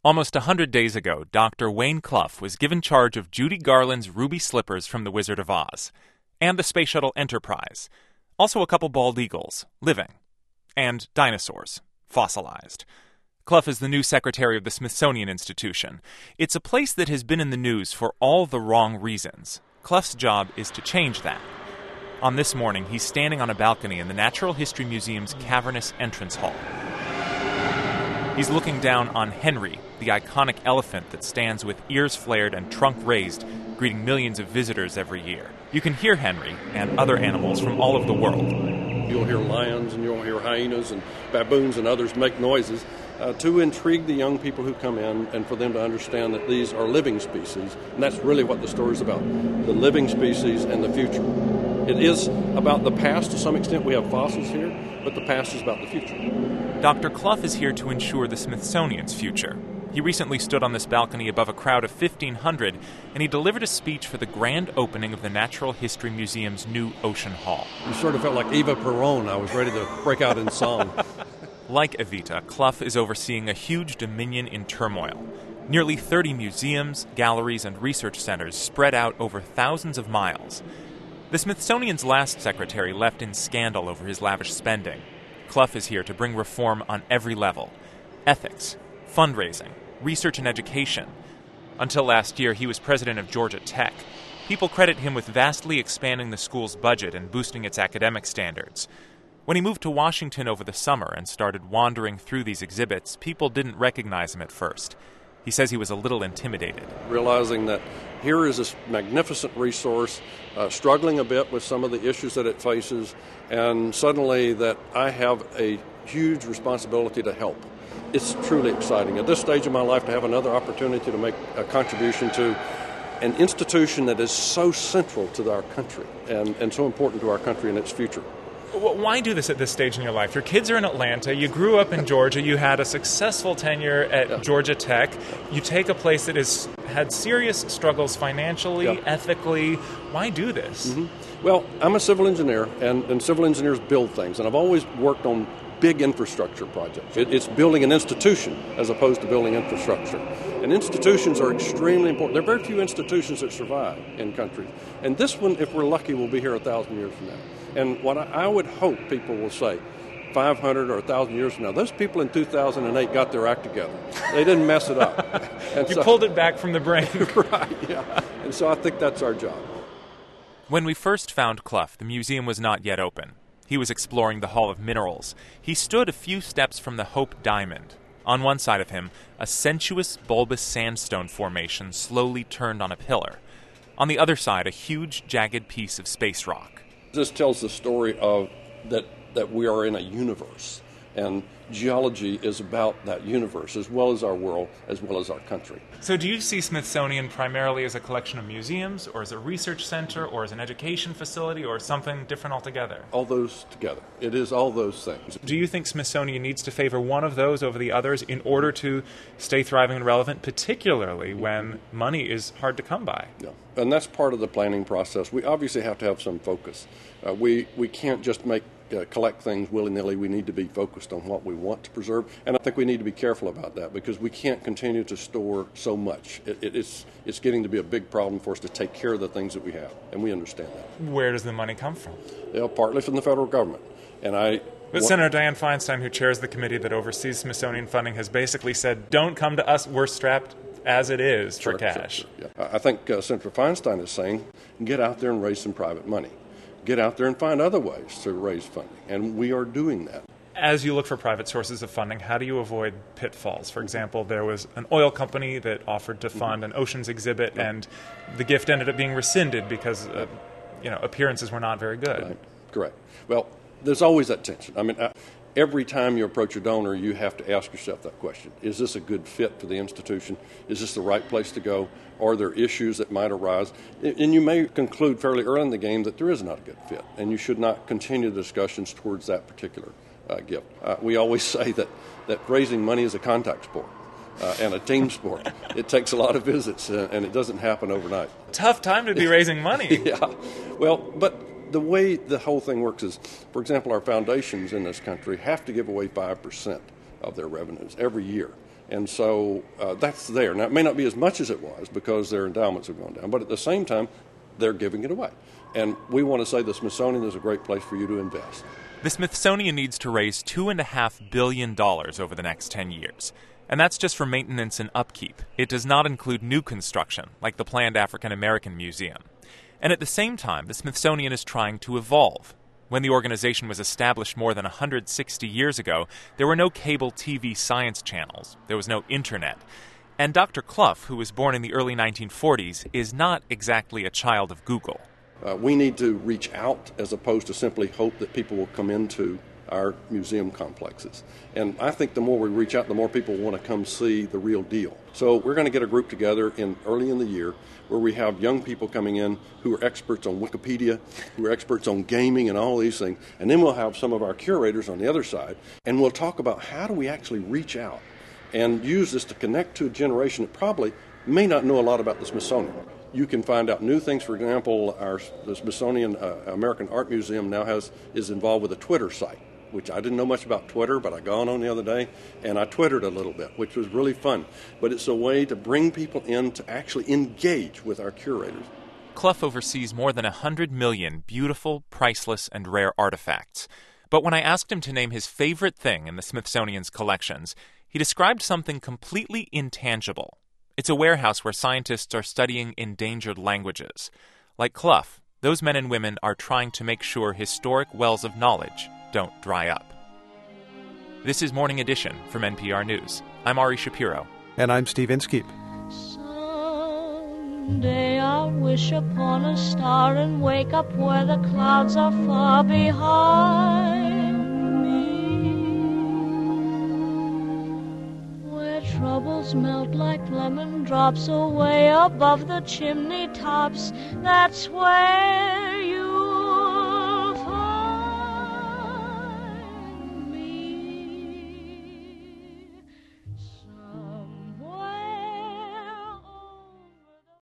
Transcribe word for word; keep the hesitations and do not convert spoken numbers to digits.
Almost a hundred days ago, Doctor Wayne Clough was given charge of Judy Garland's ruby slippers from The Wizard of Oz, and the Space Shuttle Enterprise, also a couple bald eagles, living, and dinosaurs, fossilized. Clough is the new secretary of the Smithsonian Institution. It's a place that has been in the news for all the wrong reasons. Clough's job is to change that. On this morning, he's standing on a balcony in the Natural History Museum's cavernous entrance hall. He's looking down on Henry, the iconic elephant that stands with ears flared and trunk raised, greeting millions of visitors every year. You can hear Henry and other animals from all over the world. You'll hear lions and you'll hear hyenas and baboons and others make noises uh, to intrigue the young people who come in and for them to understand that these are living species. And that's really what the story's about, the living species and the future. It is about the past to some extent. We have fossils here, but the past is about the future. Doctor Clough is here to ensure the Smithsonian's future. He recently stood on this balcony above a crowd of fifteen hundred, and he delivered a speech for the grand opening of the Natural History Museum's new Ocean Hall. You sort of felt like Eva Peron. I was ready to break out in song. Like Evita, Clough is overseeing a huge dominion in turmoil. Nearly thirty museums, galleries, and research centers spread out over thousands of miles. The Smithsonian's last secretary left in scandal over his lavish spending. Clough is here to bring reform on every level: ethics, fundraising, research and education. Until last year, he was president of Georgia Tech. People credit him with vastly expanding the school's budget and boosting its academic standards. When he moved to Washington over the summer and started wandering through these exhibits, people didn't recognize him at first. He says he was a little intimidated. Realizing that here is this magnificent resource, uh, struggling a bit with some of the issues that it faces, and suddenly that I have a huge responsibility to help. It's truly exciting. At this stage of my life, to have another opportunity to make a contribution to an institution that is so central to our country and, and so important to our country and its future. Why do this at this stage in your life? Your kids are in Atlanta. You grew up in Georgia. You had a successful tenure at yeah. Georgia Tech. You take a place that has had serious struggles financially, yeah. ethically. Why do this? Mm-hmm. Well, I'm a civil engineer, and, and civil engineers build things, and I've always worked on big infrastructure projects. It, it's building an institution as opposed to building infrastructure. And institutions are extremely important. There are very few institutions that survive in countries. And this one, if we're lucky, will be here a thousand years from now. And what I, I would hope people will say, five hundred or a thousand years from now, those people in two thousand eight got their act together. They didn't mess it up. And you so, pulled it back from the brink. Right, yeah. And so I think that's our job. When we first found Clough, the museum was not yet open. He was exploring the Hall of Minerals. He stood a few steps from the Hope Diamond. On one side of him, a sensuous, bulbous sandstone formation slowly turned on a pillar. On the other side, a huge, jagged piece of space rock. This tells the story of that, that we are in a universe, and geology is about that universe, as well as our world, as well as our country. So do you see Smithsonian primarily as a collection of museums, or as a research center, or as an education facility, or something different altogether? All those together. It is all those things. Do you think Smithsonian needs to favor one of those over the others in order to stay thriving and relevant, particularly when money is hard to come by? Yeah, and that's part of the planning process. We obviously have to have some focus. Uh, we, we can't just make Uh, collect things willy-nilly. We need to be focused on what we want to preserve, and I think we need to be careful about that because we can't continue to store so much. It, it, it's it's getting to be a big problem for us to take care of the things that we have, and we understand that. Where does the money come from? You know, partly from the federal government, and I. But want, Senator Dianne Feinstein, who chairs the committee that oversees Smithsonian funding, has basically said, "Don't come to us. We're strapped as it is sure, for cash." Sure, sure, yeah. I think uh, Senator Feinstein is saying, "Get out there and raise some private money. Get out there and find other ways to raise funding," and we are doing that. As you look for private sources of funding, how do you avoid pitfalls? For example, there was an oil company that offered to fund an oceans exhibit, mm-hmm. and the gift ended up being rescinded because uh, you know, appearances were not very good. Right. Correct. Well, there's always that tension. I mean, I, every time you approach a donor, you have to ask yourself that question. Is this a good fit for the institution? Is this the right place to go? Are there issues that might arise? And you may conclude fairly early in the game that there is not a good fit, and you should not continue the discussions towards that particular uh, gift. Uh, we always say that, that raising money is a contact sport uh, and a team sport. It takes a lot of visits, uh, and it doesn't happen overnight. Tough time to be raising money. Yeah. Well, but the way the whole thing works is, for example, our foundations in this country have to give away five percent of their revenues every year. And so uh, that's there. Now, it may not be as much as it was because their endowments have gone down, but at the same time, they're giving it away. And we want to say the Smithsonian is a great place for you to invest. The Smithsonian needs to raise two point five billion dollars over the next ten years. And that's just for maintenance and upkeep. It does not include new construction, like the planned African American Museum. And at the same time, the Smithsonian is trying to evolve. When the organization was established more than one hundred sixty years ago, there were no cable T V science channels. There was no internet. And Doctor Clough, who was born in the early nineteen forties, is not exactly a child of Google. Uh, we need to reach out as opposed to simply hope that people will come into our museum complexes. And I think the more we reach out, the more people want to come see the real deal. So we're going to get a group together in early in the year where we have young people coming in who are experts on Wikipedia, who are experts on gaming and all these things. And then we'll have some of our curators on the other side, and we'll talk about how do we actually reach out and use this to connect to a generation that probably may not know a lot about the Smithsonian. You can find out new things. For example, our the Smithsonian uh, American Art Museum now has is involved with a Twitter site, which I didn't know much about Twitter, but I got on the other day, and I Twittered a little bit, which was really fun. But it's a way to bring people in to actually engage with our curators. Clough oversees more than one hundred million beautiful, priceless, and rare artifacts. But when I asked him to name his favorite thing in the Smithsonian's collections, he described something completely intangible. It's a warehouse where scientists are studying endangered languages. Like Clough, those men and women are trying to make sure historic wells of knowledge don't dry up. This is Morning Edition from N P R News. I'm Ari Shapiro. And I'm Steve Inskeep. Someday I'll wish upon a star and wake up where the clouds are far behind me, where troubles melt like lemon drops away above the chimney tops. That's where you